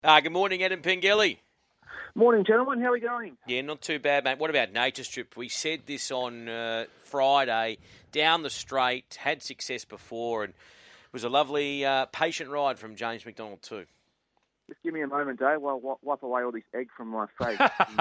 Good morning, Adam Pengelly. Morning, gentlemen. How are we going? Yeah, not too bad, mate. What about Nature Strip? We said this on Friday. Down the straight, had success before, and it was a lovely, patient ride from James McDonald too. Just give me a moment, Dave, while I wipe away all this egg from my face.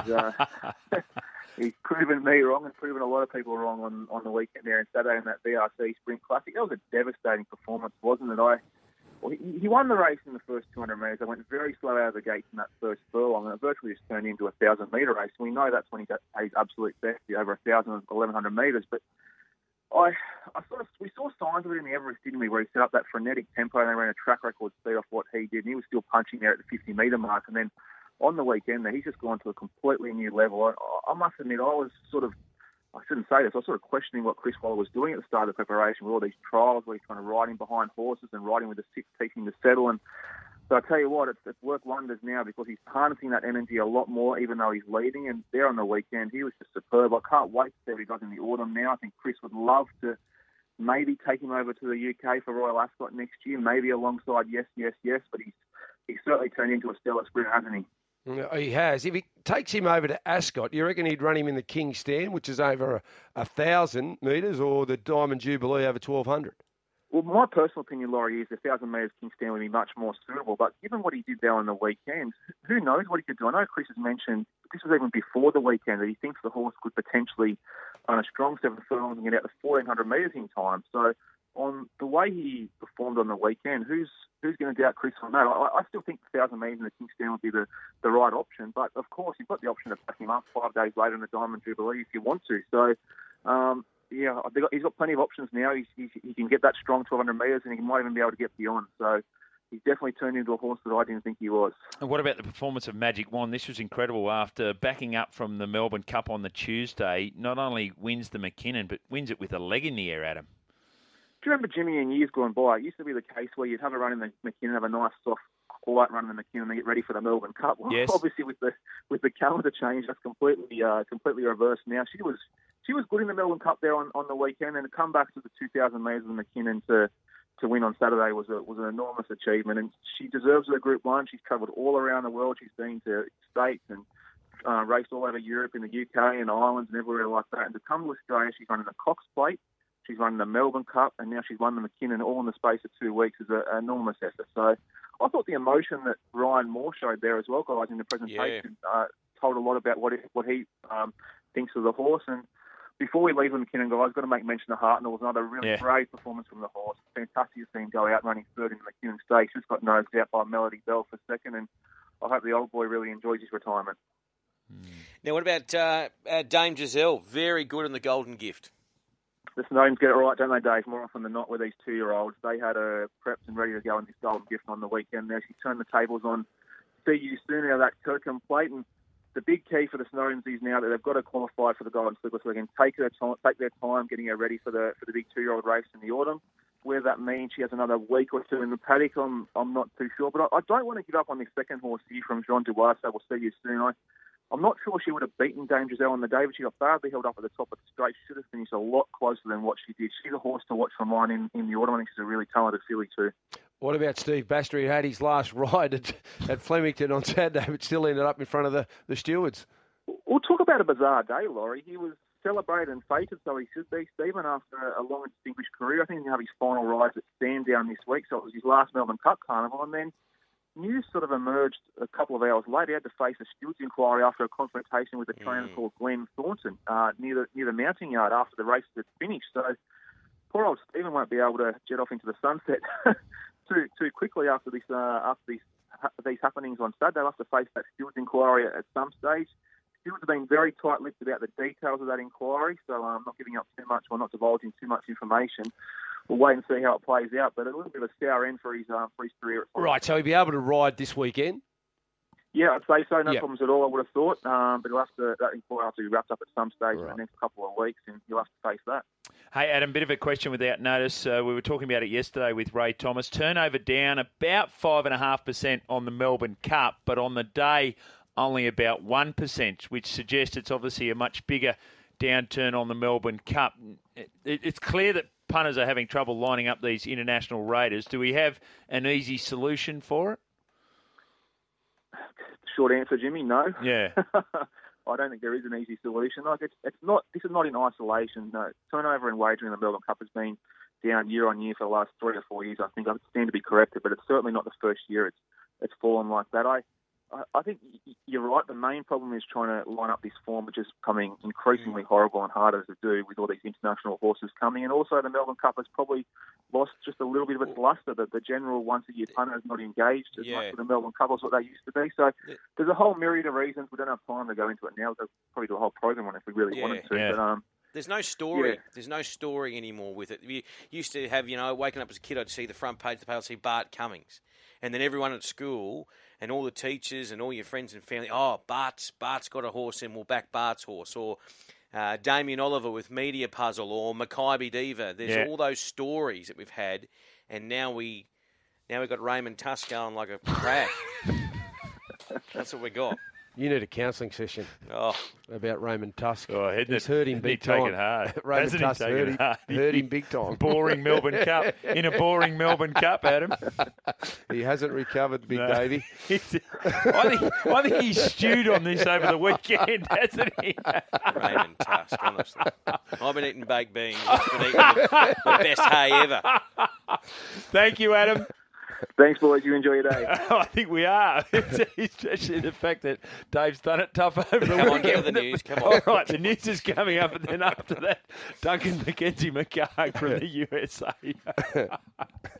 He's proven me wrong and proven a lot of people wrong on the weekend there on Saturday in that BRC Sprint Classic. That was a devastating performance, wasn't it? He won the race in the first 200 metres. They went very slow out of the gates in that first furlong, and it virtually just turned into a 1,000-metre race. We know that's when he's at his absolute best, over 1,000 and 1,100 metres. But we saw signs of it in the Everest, didn't we, where he set up that frenetic tempo and they ran a track record speed off what he did, and he was still punching there at the 50-metre mark. And then on the weekend, he's just gone to a completely new level. I must admit, I shouldn't say this, I was sort of questioning what Chris Waller was doing at the start of the preparation with all these trials where he's trying to ride him behind horses and riding with the six teaching to settle. And so I tell you what, it's worked wonders now because he's harnessing that energy a lot more, even though he's leading. And there on the weekend, he was just superb. I can't wait to see what he does in the autumn now. I think Chris would love to maybe take him over to the UK for Royal Ascot next year, maybe alongside Yes, but he's certainly turned into a stellar sprinter, hasn't he? He has. If he takes him over to Ascot, you reckon he'd run him in the King Stand, which is over 1,000 metres, or the Diamond Jubilee over 1,200? Well, my personal opinion, Laurie, is the 1,000 metres King Stand would be much more suitable. But given what he did there on the weekend, who knows what he could do? I know Chris has mentioned, this was even before the weekend, that he thinks the horse could potentially run a strong 7 furlongs and get out to 1,400 metres in time. So on the way he performed on the weekend, who's going to doubt Chris on that? I still think the 1,000 metres in the King Stand would be the right option. But, of course, you've got the option to back him up 5 days later in the Diamond Jubilee if you want to. So, he's got plenty of options now. He can get that strong 1,200 metres and he might even be able to get beyond. So he's definitely turned into a horse that I didn't think he was. And what about the performance of Magic Wand? This was incredible. After backing up from the Melbourne Cup on the Tuesday, not only wins the McKinnon, but wins it with a leg in the air, Adam. Do you remember, Jimmy, in years gone by, it used to be the case where you'd have a run in the McKinnon, have a nice, soft, quiet run in the McKinnon and get ready for the Melbourne Cup? Well, yes. Obviously, with the calendar change, that's completely reversed now. She was good in the Melbourne Cup there on the weekend, and to come back to the 2,000 metres of McKinnon to win on Saturday was an enormous achievement, and she deserves her Group 1. She's travelled all around the world. She's been to States and raced all over Europe and the UK and Ireland and everywhere like that. And to come to Australia, she's running the Cox Plate, she's running the Melbourne Cup, and now she's won the McKinnon all in the space of 2 weeks is an enormous effort. So I thought the emotion that Ryan Moore showed there as well, guys, in the presentation, told a lot about what he thinks of the horse. And before we leave the McKinnon, guys, I've got to make mention of Hartnell. It was another really great performance from the horse. Fantastic to see him go out running third in the McKinnon Stakes. Just got nosed out by Melody Bell for second, and I hope the old boy really enjoys his retirement. Now, what about Dame Giselle? Very good in the Golden Gift. The Snowdens get it right, don't they, Dave? More often than not with these 2-year-olds. They had her prepped and ready to go in this Golden Gift on the weekend. Now she turned the tables on See You Soon out of that Kirkham Plate, and the big key for the Snowdens is now that they've got to qualify for the Golden Slipper, so they can take their time getting her ready for the big 2-year-old race in the autumn. Whether that means she has another week or 2 in the paddock, I'm not too sure. But I don't want to give up on this second horse here from Jean Dubois, so we'll See You Soon. I'm not sure she would have beaten Dame Giselle on the day, but she got badly held up at the top of the straight. She should have finished a lot closer than what she did. She's a horse to watch from mine in the autumn. I think she's a really talented filly too. What about Steve Bastry, who had his last ride at Flemington on Saturday, but still ended up in front of the stewards? We'll talk about a bizarre day, Laurie. He was celebrated and feted, so he should be, Stephen, after a long and distinguished career. I think he's going to have his final rise at Sandown this week, so it was his last Melbourne Cup Carnival, and then news sort of emerged a couple of hours later. He had to face a stewards inquiry after a confrontation with a trainer called Glenn Thornton near the mounting yard after the race had finished. So poor old Stephen won't be able to jet off into the sunset too quickly after these happenings on Saturday. They'll have to face that stewards inquiry at some stage. Stewards have been very tight-lipped about the details of that inquiry, so I'm not giving up too much or not divulging too much information. We'll wait and see how it plays out, but a little bit of a sour end for his career. Right, so he'll be able to ride this weekend? Yeah, I'd say so. No problems at all, I would have thought. But that inquiry will have to be wrapped up at some stage in the next couple of weeks, and he'll have to face that. Hey, Adam, bit of a question without notice. We were talking about it yesterday with Ray Thomas. Turnover down about 5.5% on the Melbourne Cup, but on the day only about 1%, which suggests it's obviously a much bigger downturn on the Melbourne Cup. It's clear that punters are having trouble lining up these international raiders. Do we have an easy solution for it? short answer, Jimmy. No. Yeah. I don't think there is an easy solution. Like it's not. This is not in isolation. No, turnover and wagering in the Melbourne Cup has been down year on year for the last 3 or 4 years. I think I stand to be corrected, but it's certainly not the first year it's fallen like that. I think you're right. The main problem is trying to line up this form, which is becoming increasingly horrible and harder to do with all these international horses coming. And also the Melbourne Cup has probably lost just a little bit of its lustre. The general once-a-year punter is not engaged as much with the Melbourne Cup as what they used to be. So there's a whole myriad of reasons. We don't have time to go into it now. We'll probably do a whole program on it if we really wanted to. Yeah. But, there's no story. There's no story anymore with it. You used to have, waking up as a kid, I'd see the front page of the paper, I'd see Bart Cummings. And then everyone at school and all the teachers and all your friends and family, Bart's got a horse and we'll back Bart's horse. Or Damien Oliver with Media Puzzle or Mackay Diva. There's all those stories that we've had. And now we've got Raymond Tusk going like a crab. That's what we got. You need a counselling session about Raymond Tusk. He's hurt him big time. Taken hard. Raymond Tusk hurt him big time. Boring Melbourne Cup. In a boring Melbourne Cup, Adam. He hasn't recovered, Big Davey. I think he stewed on this over the weekend, hasn't he? Raymond Tusk, honestly. I've been eating baked beans. I've been eating the best hay ever. Thank you, Adam. thanks, boys. You enjoy your day. I think we are. Especially the fact that Dave's done it tough over the weekend. Come on, get with the news. Come on. All right, the news is coming up, and then after that, Duncan McKenzie McCarg from the USA.